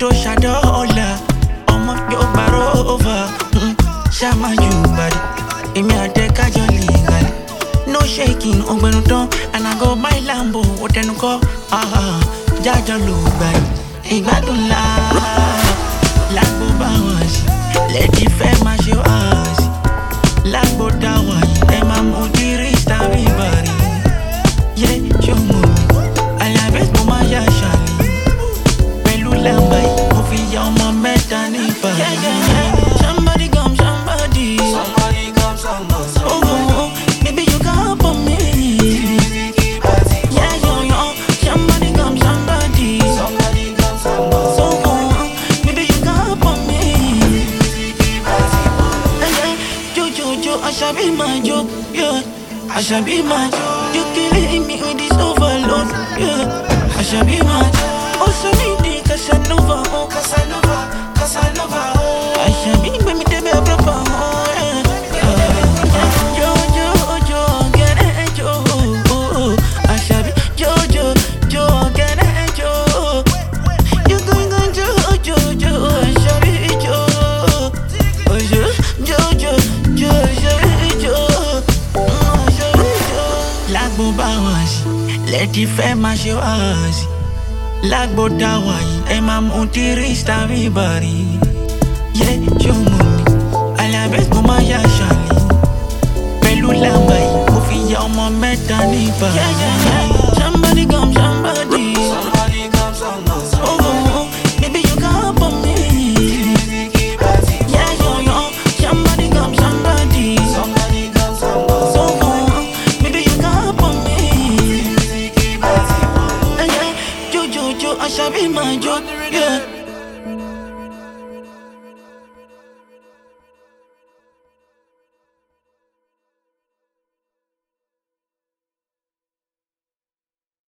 tó ṣàdọ́ọ̀la ọmọ yóò gbàrọ̀ over ṣáma you body èmi àtẹ́kájọ lè gàlẹ̀ no shaking ọgbẹ́nu tán and I go my Lambo ó tẹnu kọ́ jájọ ló gbà ìgbádùn ńlá lágbo bá wà sí lẹ́ẹ̀dí fẹ́ máa ṣe wá sí lágbo dá wà yìí ẹ máa mú dírí tàbí ìbàrí yé ṣó mọ̀ mi àyàbẹ̀ mo máa yá ṣàlẹ̀ pẹ̀lú làǹbà yìí mo fi ya ọmọ mẹ́ta ní ìbàrí. Somebody come, somebody. Somebody come, somebody. Oh, maybe you can help me. Yeah, yo, somebody come, somebody. Somebody come, somebody. So, maybe you can help me. Jo, I shall be my joke, yeah. I shall be my joke. You killing me with this overload, yeah. I shall be my joke. Also, need the Casanova, oh. Casanova, Casanova, oh. I shall be me the baby proper, oh, yeah. Jo, get it, Jo. I shall be Jo, get it, Jo. You going, Jo, I shall be Jo. Oh, Jo, I shall be Jo. I shall be Jo. Lágbo bá wá sí, lẹ́ẹ̀dí fẹ́ máa ṣe wá sí. Lágbo dá wá yìí, ẹ máa mú dírí tàbí ìbàrí. Yé ṣó mọ̀ mi, àyàbẹ̀ mo máa yá ṣàlẹ̀. Pẹ̀lú làǹbà yìí, mo fi ya ọmọ mẹ́ta ní ìbàrí. Somebody come, somebody. Somebody come, somebody. Oh, maybe you can help me. Yeah, yo, somebody come, somebody. Somebody come, somebody. So, maybe you can help me. Jo, I shall be my joke, yeah.